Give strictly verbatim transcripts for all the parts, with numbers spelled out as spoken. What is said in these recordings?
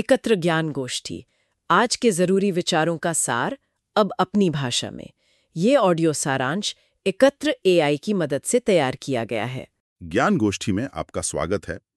एकत्र ज्ञान गोष्ठी, आज के जरूरी विचारों का सार अब अपनी भाषा में। ये ऑडियो सारांश एकत्र एआई की मदद से तैयार किया गया है। ज्ञान गोष्ठी में आपका स्वागत है।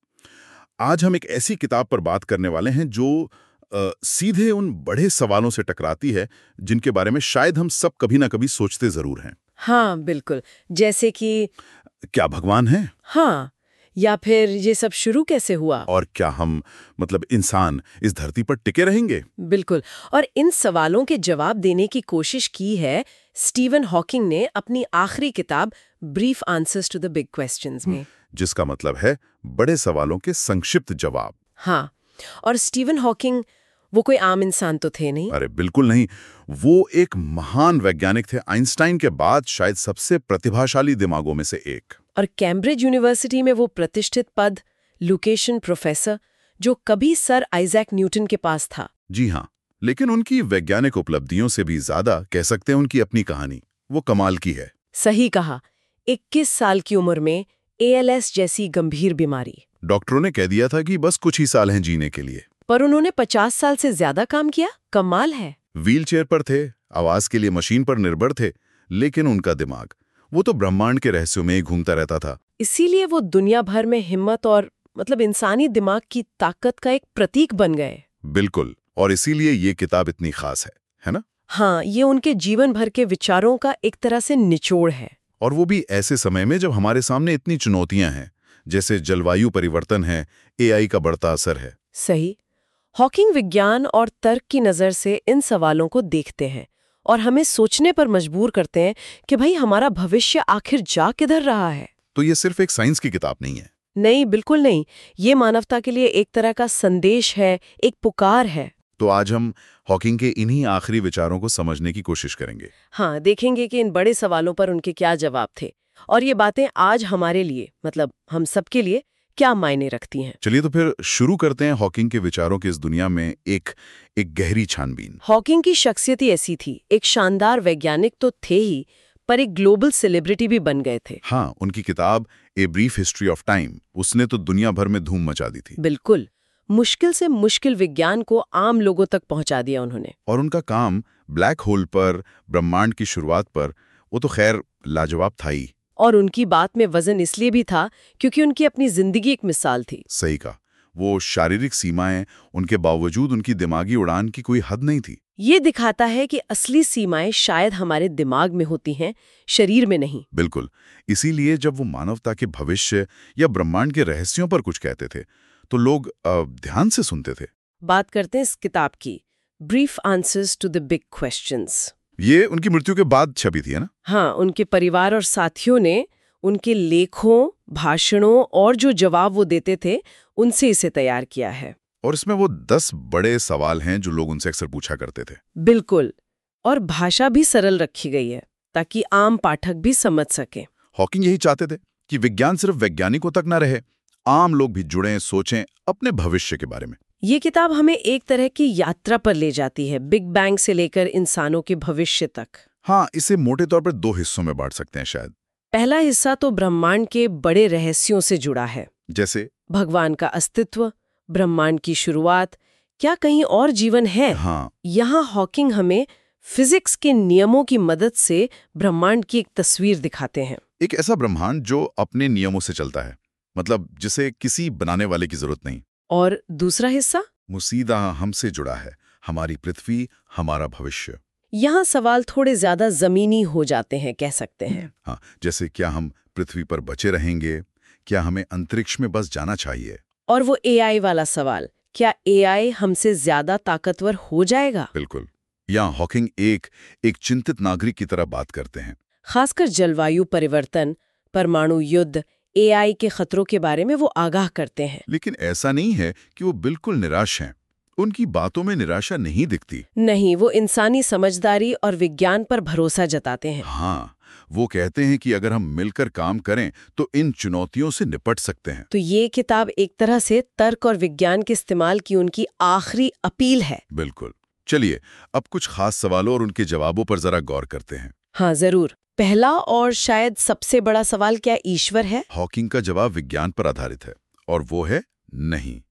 आज हम एक ऐसी किताब पर बात करने वाले हैं जो आ, सीधे उन बड़े सवालों से टकराती है जिनके बारे में शायद हम सब कभी ना कभी सोचते जरूर हैं। हाँ बिल्कुल, जैसे कि क्या भगवान है? हाँ, या फिर ये सब शुरू कैसे हुआ? और क्या हम मतलब इंसान इस धरती पर टिके रहेंगे? बिल्कुल, और इन सवालों के जवाब देने की कोशिश की है स्टीवन हॉकिंग ने अपनी आखिरी किताब brief answers to the big questions में। जिसका मतलब है बड़े सवालों के संक्षिप्त जवाब। हाँ, और स्टीवन हॉकिंग वो कोई आम इंसान तो थे नहीं। अरे बिल्कुल नहीं, वो एक महान वैज्ञानिक थे। आइंस्टाइन के बाद शायद सबसे प्रतिभाशाली दिमागों में से एक। और कैम्ब्रिज यूनिवर्सिटी में वो प्रतिष्ठित पद लोकेशन प्रोफेसर जो कभी सर आइजैक न्यूटन के पास था। जी हाँ, लेकिन उनकी वैज्ञानिक उपलब्धियों से भी ज्यादा कह सकते हैं उनकी अपनी कहानी वो कमाल की है। सही कहा, इक्कीस साल की उम्र में ए एल एस जैसी गंभीर बीमारी। डॉक्टरों ने कह दिया था कि बस कुछ ही साल हैं जीने के लिए, पर उन्होंने पचास साल से ज्यादा काम किया। कमाल है। व्हीलचेयर पर थे, आवाज के लिए मशीन पर निर्भर थे, लेकिन उनका दिमाग वो तो ब्रह्मांड के रहस्यों में ही घूमता रहता था। इसीलिए वो दुनिया भर में हिम्मत और मतलब इंसानी दिमाग की ताकत का एक प्रतीक बन गए। बिल्कुल, और इसीलिए ये किताब इतनी खास है, है ना? हाँ, ये उनके जीवन भर के विचारों का एक तरह से निचोड़ है। और वो भी ऐसे समय में जब हमारे सामने इतनी चुनौतियां हैं, जैसे जलवायु परिवर्तन है, ए आई का बढ़ता असर है। सही। हॉकिंग विज्ञान और तर्क की नज़र से इन सवालों को देखते हैं और हमें सोचने पर मजबूर करते हैं कि भाई हमारा भविष्य आखिर जा किधर रहा है। तो ये सिर्फ एक साइंस की किताब नहीं है। नहीं, बिल्कुल नहीं। ये मानवता के लिए एक तरह का संदेश है, एक पुकार है। तो आज हम हॉकिंग के इन्हीं आखिरी विचारों को समझने की कोशिश करेंगे। हाँ, देखेंगे कि इन बड़े सवालों पर उनके क्या जवाब थे और ये बातें आज हमारे लिए मतलब हम सबके लिए क्या मायने रखती हैं। चलिए तो फिर शुरू करते हैं हॉकिंग के विचारों की इस दुनिया में एक एक गहरी छानबीन। हॉकिंग की शख्सियत ही ऐसी थी। एक शानदार वैज्ञानिक तो थे ही, पर एक ग्लोबल सेलिब्रिटी भी बन गए थे। हाँ, उनकी किताब a brief history of time उसने तो दुनिया भर में धूम मचा दी थी। बिल्कुल, मुश्किल से मुश्किल विज्ञान को आम लोगों तक पहुंचा दिया उन्होंने। और उनका काम ब्लैक होल पर, ब्रह्मांड की शुरुआत पर, वो तो खैर लाजवाब था ही। और उनकी बात में वजन इसलिए भी था क्योंकि उनकी अपनी जिंदगी एक मिसाल थी। सही कहा, वो शारीरिक सीमाएं उनके बावजूद उनकी दिमागी उड़ान की कोई हद नहीं थी। ये दिखाता है कि असली सीमाएं शायद हमारे दिमाग में होती हैं, शरीर में नहीं। बिल्कुल, इसीलिए जब वो मानवता के भविष्य या ब्रह्मांड के रहस्यों पर कुछ कहते थे तो लोग अ, ध्यान से सुनते थे। बात करते हैं इस किताब की, brief answers to the big questions. ये उनकी मृत्यु के बाद छपी थी, है ना? हाँ, उनके परिवार और साथियों ने उनके लेखों, भाषणों और जो जवाब वो देते थे उनसे इसे तैयार किया है। और इसमें वो दस बड़े सवाल हैं जो लोग उनसे अक्सर पूछा करते थे। बिल्कुल, और भाषा भी सरल रखी गई है ताकि आम पाठक भी समझ सके। हॉकिंग यही चाहते थे कि विज्ञान सिर्फ वैज्ञानिकों तक न रहे, आम लोग भी जुड़ें, सोचें अपने भविष्य के बारे में। ये किताब हमें एक तरह की यात्रा पर ले जाती है, बिग बैंग से लेकर इंसानों के भविष्य तक। हाँ, इसे मोटे तौर पर दो हिस्सों में बांट सकते हैं शायद। पहला हिस्सा तो ब्रह्मांड के बड़े रहस्यों से जुड़ा है, जैसे भगवान का अस्तित्व, ब्रह्मांड की शुरुआत, क्या कहीं और जीवन है? हाँ, यहाँ हॉकिंग हमें फिजिक्स के नियमों की मदद से ब्रह्मांड की एक तस्वीर दिखाते हैं। एक ऐसा ब्रह्मांड जो अपने नियमों से चलता है, मतलब जिसे किसी बनाने वाले की जरूरत नहीं। और दूसरा हिस्सा मुसीदा हमसे जुड़ा है, हमारी पृथ्वी, हमारा भविष्य। यहाँ सवाल थोड़े ज्यादा जमीनी हो जाते हैं, कह सकते हैं। हाँ, जैसे क्या हम पृथ्वी पर बचे रहेंगे, क्या हमें अंतरिक्ष में बस जाना चाहिए? और वो ए आई वाला सवाल, क्या ए आई हमसे ज्यादा ताकतवर हो जाएगा? बिल्कुल, यहाँ हॉकिंग एक एक चिंतित नागरिक की तरह बात करते हैं। खासकर जलवायु परिवर्तन, परमाणु युद्ध, ए आई के खतरों के बारे में वो आगाह करते हैं। लेकिन ऐसा नहीं है कि वो बिल्कुल निराश हैं। उनकी बातों में निराशा नहीं दिखती। नहीं, वो इंसानी समझदारी और विज्ञान पर भरोसा जताते हैं। हाँ, वो कहते हैं कि अगर हम मिलकर काम करें तो इन चुनौतियों से निपट सकते हैं। तो ये किताब एक तरह से तर्क और विज्ञान के इस्तेमाल की उनकी आखिरी अपील है। बिल्कुल। चलिए, अब कुछ खास सवालों और उनके जवाबों पर जरा गौर करते हैं। हाँ जरूर। पहला और शायद सबसे बड़ा सवाल, क्या ईश्वर है? हॉकिंग का जवाब विज्ञान पर आधारित है और वो है नहीं।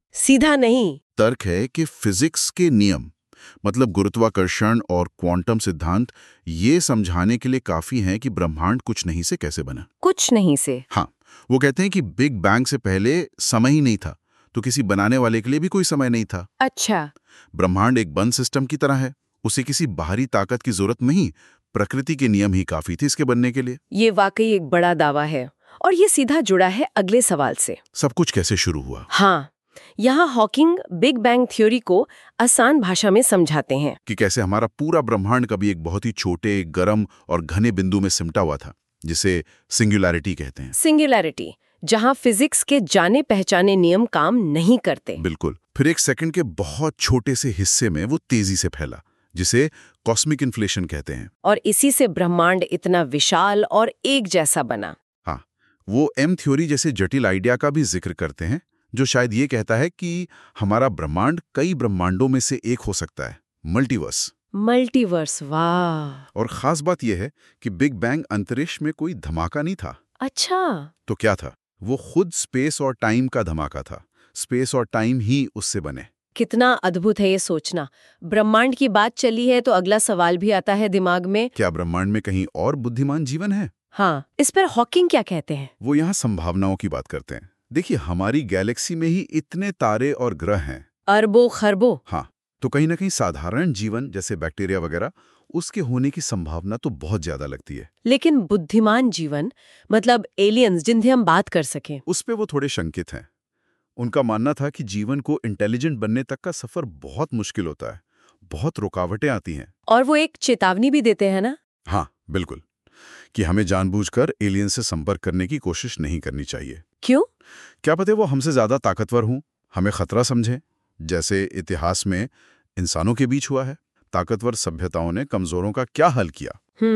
सीधा नहीं। तर्क है कि फिजिक्स के नियम, मतलब गुरुत्वाकर्षण और क्वांटम सिद्धांत, ये समझाने के लिए काफी हैं कि ब्रह्मांड कुछ नहीं से कैसे बना। कुछ नहीं से। हाँ, वो कहते हैं कि बिग बैंग से पहले समय ही नहीं था, तो किसी बनाने वाले के लिए भी कोई समय नहीं था। अच्छा। ब्रह्मांड एक बंद सिस्टम की तरह है, उसे किसी बाहरी ताकत की जरूरत नहीं, प्रकृति के नियम ही काफी थे इसके बनने के लिए। ये वाकई एक बड़ा दावा है, और ये सीधा जुड़ा है अगले सवाल से। सब कुछ कैसे शुरू हुआ? हाँ, यहाँ हॉकिंग बिग बैंग थ्योरी को आसान भाषा में समझाते हैं कि कैसे हमारा पूरा ब्रह्मांड कभी एक बहुत ही छोटे, गर्म और घने बिंदु में सिमटा हुआ था, जिसे सिंगुलैरिटी कहते हैं। सिंगुलैरिटी, जहाँ फिजिक्स के जाने पहचाने नियम काम नहीं करते। बिल्कुल। फिर एक सेकंड के बहुत छोटे से हिस्से में वो तेजी से फैला, जिसे कॉस्मिक इन्फ्लेशन कहते हैं। और इसी से ब्रह्मांड इतना विशाल और एक जैसा बना। हाँ, वो एम थ्योरी जैसे जटिल आइडिया का भी जिक्र करते हैं, जो शायद ये कहता है कि हमारा ब्रह्मांड कई ब्रह्मांडों में से एक हो सकता है, मल्टीवर्स। मल्टीवर्स, वाह। और खास बात यह है कि बिग बैंग अंतरिक्ष में कोई धमाका नहीं था। अच्छा। तो क्या था? वो खुद स्पेस और टाइम का धमाका था। स्पेस और टाइम ही उससे बने। कितना अद्भुत है ये सोचना। ब्रह्मांड की बात चली है तो अगला सवाल भी आता है दिमाग में, क्या ब्रह्मांड में कहीं और बुद्धिमान जीवन है? हाँ, इस पर हॉकिंग क्या कहते हैं? वो यहाँ संभावनाओं की बात करते हैं। देखिए, हमारी गैलेक्सी में ही इतने तारे और ग्रह हैं, अरबों खरबों। हाँ, तो कहीं ना कहीं साधारण जीवन जैसे बैक्टीरिया वगैरह, उसके होने की संभावना तो बहुत ज्यादा लगती है। लेकिन बुद्धिमान जीवन, मतलब एलियंस जिनसे हम बात कर सकें, उस पे वो थोड़े शंकित हैं। उनका मानना था कि जीवन को इंटेलिजेंट बनने तक का सफर बहुत मुश्किल होता है, बहुत रुकावटें आती हैं। और वो एक चेतावनी भी देते हैं ना? हाँ, बिल्कुल, कि हमें जानबूझकर एलियन से संपर्क करने की कोशिश नहीं करनी चाहिए। क्यों? क्या पता वो हमसे ज्यादा ताकतवर हों, हमें खतरा समझें, जैसे इतिहास में इंसानों के बीच हुआ है। ताकतवर सभ्यताओं ने कमजोरों का क्या हल किया?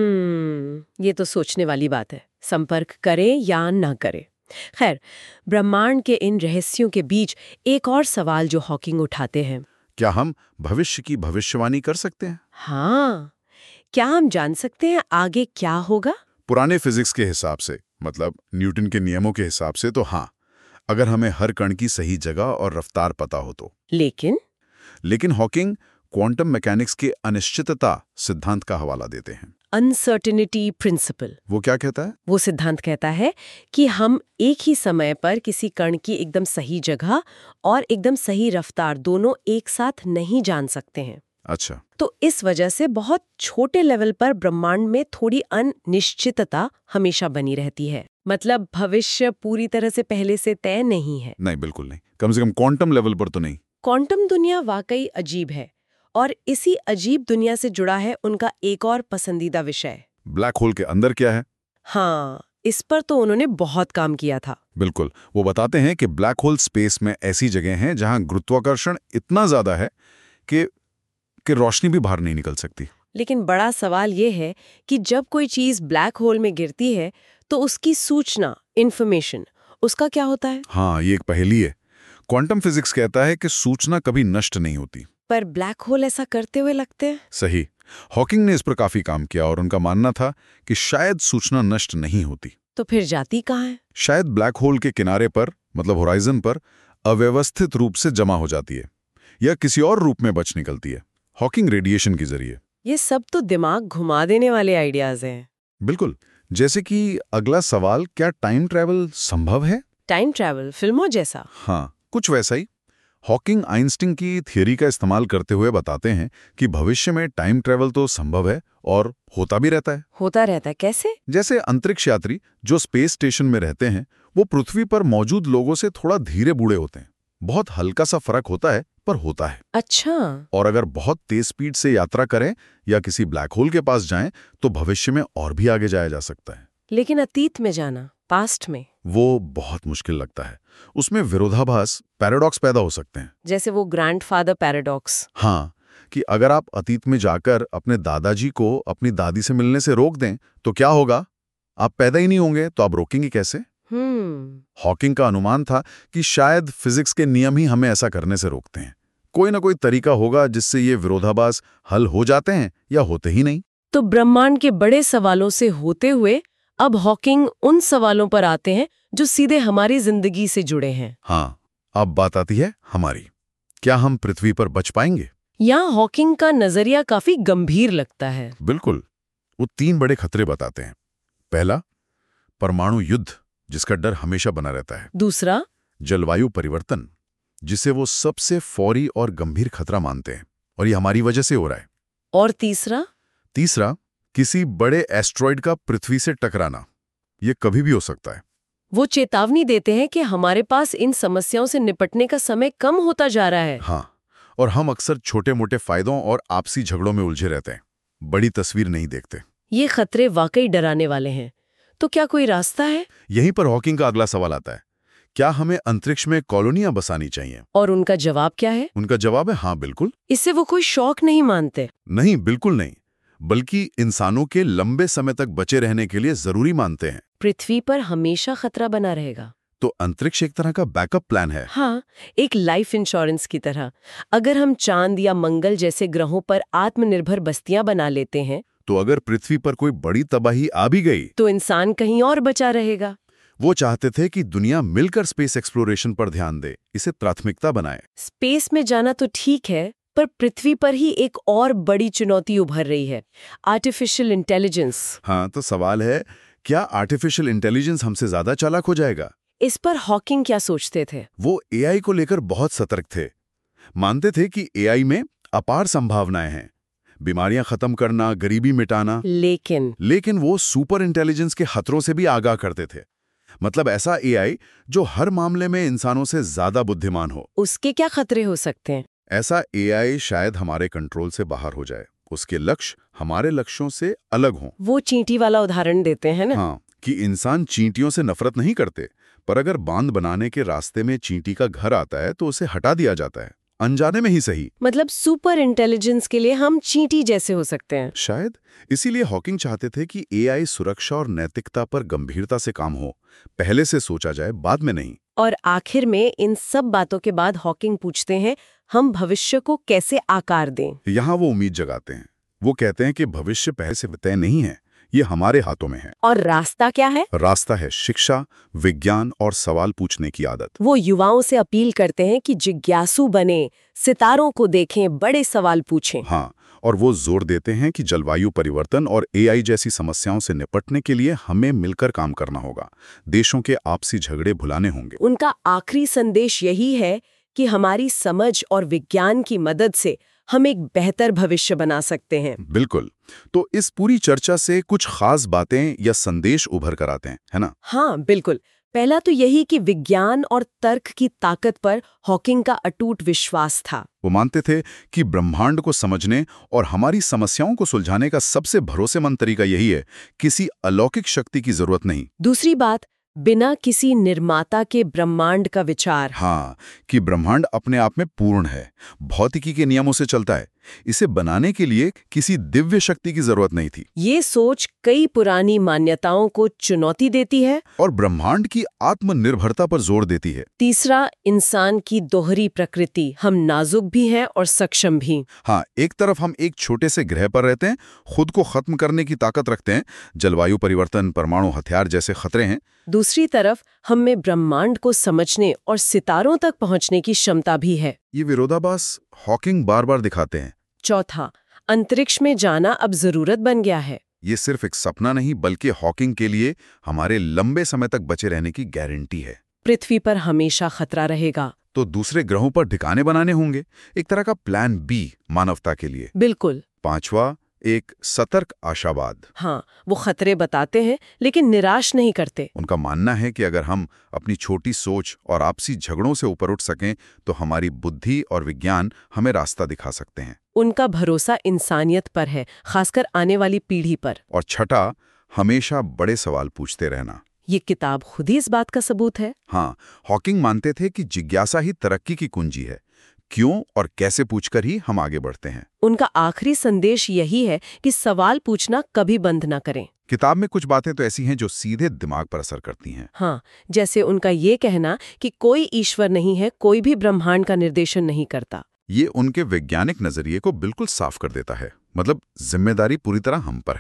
हम्म ये तो सोचने वाली बात है, संपर्क करें या ना करें। खैर, ब्रह्मांड के इन रहस्यों के बीच एक और सवाल जो हॉकिंग उठाते हैं, क्या हम भविष्य की भविष्यवाणी कर सकते हैं? हाँ, क्या हम जान सकते हैं आगे क्या होगा? पुराने फिजिक्स के हिसाब से, मतलब न्यूटन के नियमों के हिसाब से तो हाँ, अगर हमें हर कण की सही जगह और रफ्तार पता हो तो। लेकिन लेकिन हॉकिंग क्वांटम मैकेनिक्स के अनिश्चितता सिद्धांत का हवाला देते हैं। Uncertainty principle. वो क्या कहता है? वो सिद्धांत कहता है कि हम एक ही समय पर किसी कण की एकदम सही जगह और एकदम सही रफ्तार दोनों एक साथ नहीं जान सकते हैं। अच्छा। तो इस वजह से बहुत छोटे लेवल पर ब्रह्मांड में थोड़ी अनिश्चितता हमेशा बनी रहती है। मतलब भविष्य पूरी तरह से पहले से तय नहीं है। नहीं, बिल्कुल नहीं, कम से कम क्वांटम लेवल पर तो नहीं। क्वांटम दुनिया वाकई अजीब है, और इसी अजीब दुनिया से जुड़ा है उनका एक और पसंदीदा विषय, ब्लैक होल के अंदर क्या है। हाँ, इस पर तो उन्होंने बहुत काम किया था। बिल्कुल, वो बताते हैं कि ब्लैक होल स्पेस में ऐसी जगह हैं जहां गुरुत्वाकर्षण इतना ज्यादा है कि कि रोशनी भी बाहर नहीं निकल सकती। लेकिन बड़ा सवाल ये है कि जब कोई चीज ब्लैक होल में गिरती है तो उसकी सूचना, इंफॉर्मेशन, उसका क्या होता है? हाँ, ये एक पहेली है। क्वांटम फिजिक्स कहता है कि सूचना कभी नष्ट नहीं होती, पर ब्लैक होल ऐसा करते हुए लगते हैं। सही। हॉकिंग ने इस पर काफी काम किया और उनका मानना था कि शायद सूचना नष्ट नहीं होती। तो फिर जाती कहाँ है? शायद ब्लैक होल के किनारे पर, मतलब होराइजन पर, अव्यवस्थित रूप से जमा हो जाती है या किसी और रूप में बच निकलती है, हॉकिंग रेडिएशन के जरिए। ये सब तो दिमाग घुमा देने वाले आइडियाज हैं। बिल्कुल। जैसे कि अगला सवाल, क्या टाइम ट्रैवल संभव है? टाइम ट्रैवल फिल्मों जैसा? हाँ, कुछ वैसा ही। हॉकिंग आइंस्टीन की थ्योरी का इस्तेमाल करते हुए बताते हैं कि भविष्य में टाइम ट्रैवल तो संभव है और होता भी रहता है। होता रहता है कैसे? जैसे अंतरिक्ष यात्री जो स्पेस स्टेशन में रहते हैं, वो पृथ्वी पर मौजूद लोगों से थोड़ा धीरे बूढ़े होते हैं। बहुत हल्का सा फर्क होता है, पर होता है। अच्छा। और अगर बहुत तेज स्पीड से यात्रा करें या किसी ब्लैक होल के पास जाएं, तो भविष्य में और भी आगे जाया जा सकता है। लेकिन अतीत में जाना, पास्ट में, वो बहुत मुश्किल लगता है। उसमें विरोधाभास, पैराडॉक्स पैदा हो सकते हैं। जैसे वो ग्रैंडफादर पैराडॉक्स। हाँ, कि अगर आप अतीत में जाकर अपने दादाजी को अपनी दादी से मिलने से रोक दें तो क्या होगा? आप पैदा ही नहीं होंगे, तो आप रोकेंगे कैसे? हम्म हॉकिंग का अनुमान था कि शायद फिजिक्स के नियम ही हमें ऐसा करने से रोकते हैं। कोई ना कोई तरीका होगा जिससे ये विरोधाभास हल हो जाते हैं या होते ही नहीं। तो ब्रह्मांड के बड़े सवालों से होते हुए अब हॉकिंग उन सवालों पर आते हैं जो सीधे हमारी जिंदगी से जुड़े हैं। हाँ, अब बात आती है हमारी। क्या हम पृथ्वी पर बच पाएंगे? यहाँ हॉकिंग का नजरिया काफी गंभीर लगता है। बिल्कुल। वो तीन बड़े खतरे बताते हैं। पहला, परमाणु युद्ध, जिसका डर हमेशा बना रहता है। दूसरा, जलवायु परिवर्तन, जिसे वो सबसे फौरी और गंभीर खतरा मानते हैं, और ये हमारी वजह से हो रहा है। और तीसरा तीसरा, किसी बड़े एस्ट्रॉइड का पृथ्वी से टकराना। ये कभी भी हो सकता है। वो चेतावनी देते हैं कि हमारे पास इन समस्याओं से निपटने का समय कम होता जा रहा है। हाँ, और हम अक्सर छोटे मोटे फायदों और आपसी झगड़ों में उलझे रहते हैं, बड़ी तस्वीर नहीं देखते। ये खतरे वाकई डराने वाले हैं। तो क्या कोई रास्ता है? यहीं पर हॉकिंग का अगला सवाल आता है। क्या हमें अंतरिक्ष में कॉलोनियां बसानी चाहिए? और उनका जवाब क्या है? उनका जवाब है हाँ, बिल्कुल। इससे वो कोई शौक नहीं मानते। नहीं, बिल्कुल नहीं, बल्कि इंसानों के लंबे समय तक बचे रहने के लिए जरूरी मानते हैं। पृथ्वी पर हमेशा खतरा बना रहेगा, तो अंतरिक्ष एक तरह का बैकअप प्लान है। हाँ, एक लाइफ इंश्योरेंस की तरह। अगर हम चांद या मंगल जैसे ग्रहों पर आत्मनिर्भर बस्तियां बना लेते हैं, तो अगर पृथ्वी पर कोई बड़ी तबाही आ भी गई, तो इंसान कहीं और बचा रहेगा। वो चाहते थे कि दुनिया मिलकर स्पेस एक्सप्लोरेशन पर ध्यान दे, इसे प्राथमिकता बनाए। स्पेस में जाना तो ठीक है, पर पृथ्वी पर ही एक और बड़ी चुनौती उभर रही है, आर्टिफिशियल इंटेलिजेंस। हाँ, तो सवाल है, क्या आर्टिफिशियल इंटेलिजेंस हमसे ज्यादा चालाक हो जाएगा? इस पर हॉकिंग क्या सोचते थे? वो एआई को लेकर बहुत सतर्क थे। मानते थे कि एआई में अपार संभावनाएं हैं, बीमारियां खत्म करना, गरीबी मिटाना। लेकिन लेकिन वो सुपर इंटेलिजेंस के खतरों से भी आगाह करते थे। मतलब ऐसा एआई जो हर मामले में इंसानों से ज्यादा बुद्धिमान हो। उसके क्या खतरे हो सकते हैं? ऐसा एआई शायद हमारे कंट्रोल से बाहर हो जाए, उसके लक्ष्य हमारे लक्ष्यों से अलग हों। वो चींटी वाला उदाहरण देते हैं ना? हाँ, कि इंसान चींटियों से नफरत नहीं करते, पर अगर बांध बनाने के रास्ते में चींटी का घर आता है तो उसे हटा दिया जाता है, अनजाने में ही सही। मतलब सुपर इंटेलिजेंस के लिए हम चींटी जैसे हो सकते हैं। शायद इसीलिए हॉकिंग चाहते थे कि एआई सुरक्षा और नैतिकता पर गंभीरता से काम हो, पहले से सोचा जाए, बाद में नहीं। और आखिर में इन सब बातों के बाद हॉकिंग पूछते हैं, हम भविष्य को कैसे आकार दें? यहाँ वो उम्मीद जगाते हैं। वो कहते हैं कि भविष्य पहले से तय नहीं है, ये हमारे हाथों में है। और रास्ता क्या है? रास्ता है शिक्षा, विज्ञान और सवाल पूछने की आदत। वो युवाओं से अपील करते हैं कि जिज्ञासु बने, सितारों को देखें, बड़े सवाल पूछें। हाँ, और वो जोर देते हैं कि जलवायु परिवर्तन और एआई जैसी समस्याओं से निपटने के लिए हमें मिलकर काम करना होगा, देशों के आपसी झगड़े भुलाने होंगे। उनका आखिरी संदेश यही है कि हमारी समझ और विज्ञान की मदद से हम एक बेहतर भविष्य बना सकते हैं। बिल्कुल। तो इस पूरी चर्चा से कुछ खास बातें या संदेश उभर कर आते हैं, है ना? हाँ, बिल्कुल। पहला तो यही कि विज्ञान और तर्क की ताकत पर हॉकिंग का अटूट विश्वास था। वो मानते थे कि ब्रह्मांड को समझने और हमारी समस्याओं को सुलझाने का सबसे भरोसेमंद तरीका यही है, किसी अलौकिक शक्ति की जरूरत नहीं। दूसरी बात, बिना किसी निर्माता के ब्रह्मांड का विचार। हाँ, कि ब्रह्मांड अपने आप में पूर्ण है, भौतिकी के नियमों से चलता है, इसे बनाने के लिए किसी दिव्य शक्ति की जरूरत नहीं थी। ये सोच कई पुरानी मान्यताओं को चुनौती देती है और ब्रह्मांड की आत्मनिर्भरता पर जोर देती है। तीसरा, इंसान की दोहरी प्रकृति, हम नाजुक भी हैं और सक्षम भी। हाँ, एक तरफ हम एक छोटे से ग्रह पर रहते हैं, खुद को खत्म करने की ताकत रखते हैं, जलवायु परिवर्तन, परमाणु हथियार जैसे खतरे हैं। दूसरी तरफ हम में ब्रह्मांड को समझने और सितारों तक पहुंचने की क्षमता भी है। ये विरोधाभास हॉकिंग बार बार दिखाते हैं। चौथा, अंतरिक्ष में जाना अब जरूरत बन गया है। ये सिर्फ एक सपना नहीं, बल्कि हॉकिंग के लिए हमारे लंबे समय तक बचे रहने की गारंटी है। पृथ्वी पर हमेशा खतरा रहेगा, तो दूसरे ग्रहों पर ठिकाने बनाने होंगे, एक तरह का प्लान बी मानवता के लिए। बिल्कुल। पांचवा, एक सतर्क आशावाद। हाँ, वो खतरे बताते हैं लेकिन निराश नहीं करते। उनका मानना है कि अगर हम अपनी छोटी सोच और आपसी झगड़ों से ऊपर उठ सकें, तो हमारी बुद्धि और विज्ञान हमें रास्ता दिखा सकते हैं। उनका भरोसा इंसानियत पर है, खासकर आने वाली पीढ़ी पर। और छठा, हमेशा बड़े सवाल पूछते रहना। ये किताब खुद ही इस बात का सबूत है। हाँ, हॉकिंग मानते थे कि जिज्ञासा ही तरक्की की कुंजी है। क्यों और कैसे पूछकर ही हम आगे बढ़ते हैं। उनका आखिरी संदेश यही है कि सवाल पूछना कभी बंद ना करें। किताब में कुछ बातें तो ऐसी हैं जो सीधे दिमाग पर असर करती हैं। हाँ, जैसे उनका ये कहना कि कोई ईश्वर नहीं है, कोई भी ब्रह्मांड का निर्देशन नहीं करता। ये उनके वैज्ञानिक नजरिए को बिल्कुल साफ कर देता है। मतलब जिम्मेदारी पूरी तरह हम पर है।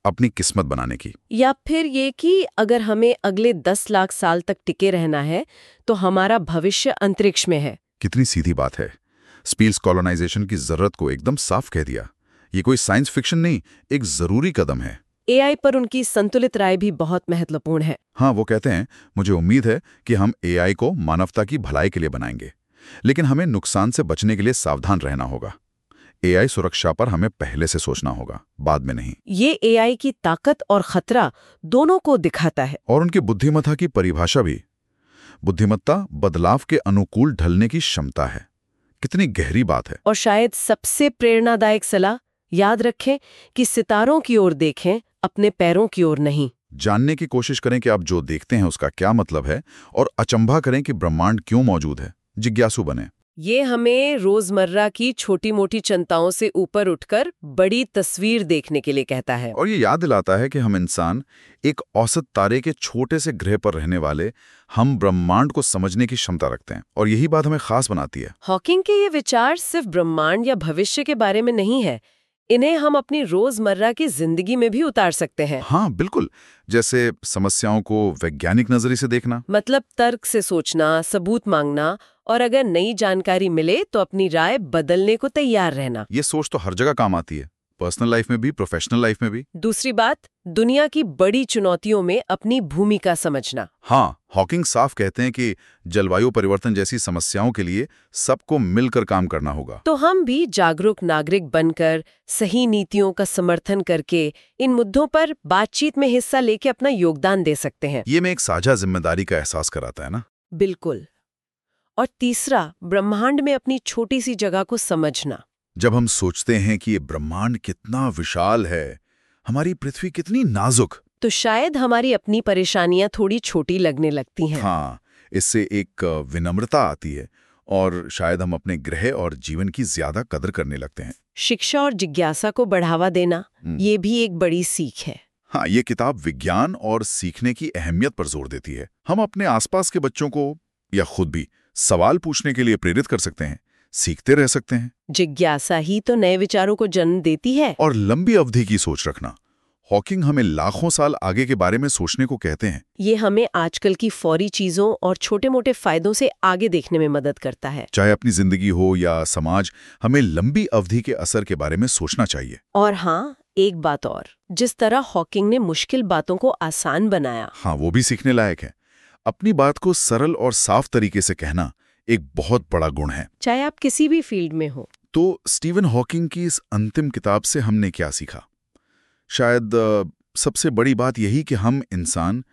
अपनी किस्मत बनाने की। या फिर ये कि अगर हमें अगले दस लाख साल तक टिके रहना है तो हमारा भविष्य अंतरिक्ष में है। कितनी सीधी बात है। स्पेस कॉलोनाइजेशन की जरूरत को एकदम साफ कह दिया। ये कोई साइंस फिक्शन नहीं, एक जरूरी कदम है। एआई पर उनकी संतुलित राय भी बहुत महत्वपूर्ण है। हाँ, वो कहते हैं, मुझे उम्मीद है कि हम एआई को मानवता की भलाई के लिए बनाएंगे, लेकिन हमें नुकसान से बचने के लिए सावधान रहना होगा। एआई सुरक्षा पर हमें पहले से सोचना होगा, बाद में नहीं। ये एआई की ताकत और खतरा दोनों को दिखाता है। और उनकी बुद्धिमत्ता की परिभाषा भी। बुद्धिमत्ता बदलाव के अनुकूल ढलने की क्षमता है। कितनी गहरी बात है। और शायद सबसे प्रेरणादायक सलाह, याद रखें कि सितारों की ओर देखें, अपने पैरों की ओर नहीं। जानने की कोशिश करें कि आप जो देखते हैं उसका क्या मतलब है, और अचंभा करें कि ब्रह्मांड क्यों मौजूद है। जिज्ञासु बने। ये हमें रोजमर्रा की छोटी मोटी चिंताओं से ऊपर उठकर बड़ी तस्वीर देखने के लिए कहता है। और ये याद दिलाता है कि हम इंसान एक औसत तारे के छोटे से ग्रह पर रहने वाले, हम ब्रह्मांड को समझने की क्षमता रखते हैं, और यही बात हमें खास बनाती है। हॉकिंग के ये विचार सिर्फ ब्रह्मांड या भविष्य के बारे में नहीं है, इन्हें हम अपनी रोजमर्रा की जिंदगी में भी उतार सकते हैं। हाँ बिल्कुल, जैसे समस्याओं को वैज्ञानिक नजरिए से देखना, मतलब तर्क से सोचना, सबूत मांगना, और अगर नई जानकारी मिले तो अपनी राय बदलने को तैयार रहना। ये सोच तो हर जगह काम आती है, पर्सनल लाइफ में भी, प्रोफेशनल लाइफ में भी। दूसरी बात, दुनिया की बड़ी चुनौतियों में अपनी भूमिका समझना। हाँ, हॉकिंग साफ कहते हैं कि जलवायु परिवर्तन जैसी समस्याओं के लिए सबको मिलकर काम करना होगा। तो हम भी जागरूक नागरिक बनकर, सही नीतियों का समर्थन करके इन मुद्दों पर बातचीत में हिस्सा लेके अपना योगदान दे सकते हैं। ये में एक साझा जिम्मेदारी का एहसास कराता है ना। बिल्कुल। और तीसरा, ब्रह्मांड में अपनी छोटी सी जगह को समझना। जब हम सोचते हैं कि ये ब्रह्मांड कितना विशाल है, हमारी पृथ्वी कितनी नाजुक, तो शायद हमारी अपनी परेशानियां थोड़ी छोटी लगने लगती हैं। हाँ, इससे एक विनम्रता आती है, और शायद हम अपने ग्रह और जीवन की ज्यादा कदर करने लगते हैं। शिक्षा और जिज्ञासा को बढ़ावा देना, ये भी एक बड़ी सीख है। हाँ, ये किताब विज्ञान और सीखने की अहमियत पर जोर देती है। हम अपने आसपास के बच्चों को या खुद भी सवाल पूछने के लिए प्रेरित कर सकते हैं, सीखते रह सकते हैं। जिज्ञासा ही तो नए विचारों को जन्म देती है। और लंबी अवधि की सोच रखना। हॉकिंग हमें लाखों साल आगे के बारे में सोचने को कहते हैं। ये हमें आजकल की फौरी चीजों और छोटे मोटे फायदों से आगे देखने में मदद करता है। चाहे अपनी जिंदगी हो या समाज, हमें लंबी अवधि के असर के बारे में सोचना चाहिए। और हाँ, एक बात और, जिस तरह हॉकिंग ने मुश्किल बातों को आसान बनाया, हाँ, वो भी सीखने लायक है। अपनी बात को सरल और साफ तरीके से कहना एक बहुत बड़ा गुण है, चाहे आप किसी भी फील्ड में हो। तो स्टीवन हॉकिंग की इस अंतिम किताब से हमने क्या सीखा? शायद सबसे बड़ी बात यही कि हम इंसान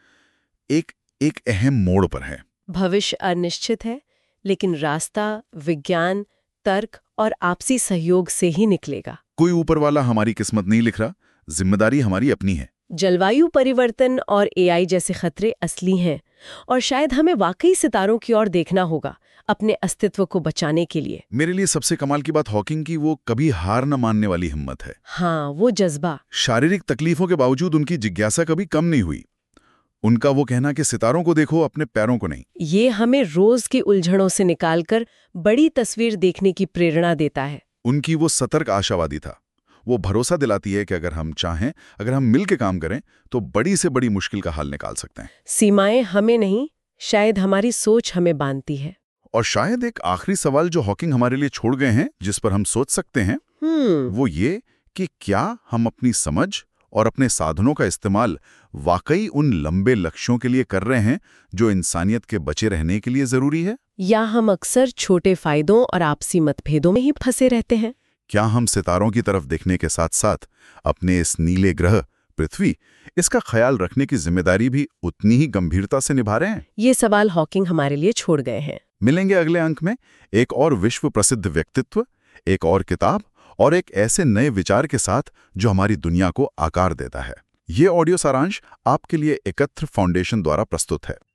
एक एक अहम मोड़ पर है। भविष्य अनिश्चित है, लेकिन रास्ता विज्ञान, तर्क और आपसी सहयोग से ही निकलेगा। कोई ऊपर वाला हमारी किस्मत नहीं लिख रहा, जिम्मेदारी हमारी अपनी है। जलवायु परिवर्तन और एआई जैसे खतरे असली हैं, और शायद हमें वाकई सितारों की ओर देखना होगा अपने अस्तित्व को बचाने के लिए। मेरे लिए सबसे कमाल की बात हॉकिंग की वो कभी हार न मानने वाली हिम्मत है। हाँ, वो जज्बा। शारीरिक तकलीफों के बावजूद उनकी जिज्ञासा कभी कम नहीं हुई। उनका वो कहना कि सितारों को देखो, अपने पैरों को नहीं, ये हमें रोज की उलझनों से निकालकर बड़ी तस्वीर देखने की प्रेरणा देता है। उनकी वो सतर्क आशावादी था। वो भरोसा दिलाती है कि अगर हम चाहें, अगर हम मिल के काम करें, तो बड़ी से बड़ी मुश्किल का हल निकाल सकते हैं। सीमाएं हमें नहीं, शायद हमारी सोच हमें बांधती है। और शायद एक आखिरी सवाल जो हॉकिंग हमारे लिए छोड़ गए हैं, जिस पर हम सोच सकते हैं, वो ये कि क्या हम अपनी समझ और अपने साधनों का इस्तेमाल वाकई उन लंबे लक्ष्यों के लिए कर रहे हैं जो इंसानियत के बचे रहने के लिए जरूरी है, या हम अक्सर छोटे फायदों और आपसी मतभेदों में ही फंसे रहते हैं? क्या हम सितारों की तरफ देखने के साथ साथ अपने इस नीले ग्रह पृथ्वी, इसका ख्याल रखने की जिम्मेदारी भी उतनी ही गंभीरता से निभा रहे हैं? ये सवाल हॉकिंग हमारे लिए छोड़ गए हैं। मिलेंगे अगले अंक में एक और विश्व प्रसिद्ध व्यक्तित्व, एक और किताब और एक ऐसे नए विचार के साथ जो हमारी दुनिया को आकार देता है। ये ऑडियो सारांश आपके लिए एकत्र फाउंडेशन द्वारा प्रस्तुत है।